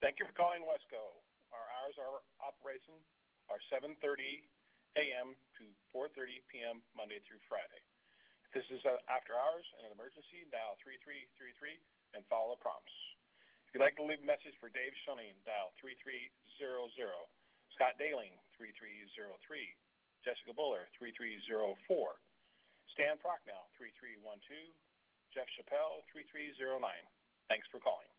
Thank you for calling Wesco. Our hours of operation are 7:30 a.m. to 4:30 p.m. Monday through Friday. If this is after hours and an emergency, dial 3333 and follow the prompts. If you'd like to leave a message for Dave Schoening, dial 3300. Scott Daling, 3303. Jessica Buller, 3304. Stan Procknell, 3312. Jeff Chappelle, 3309. Thanks for calling.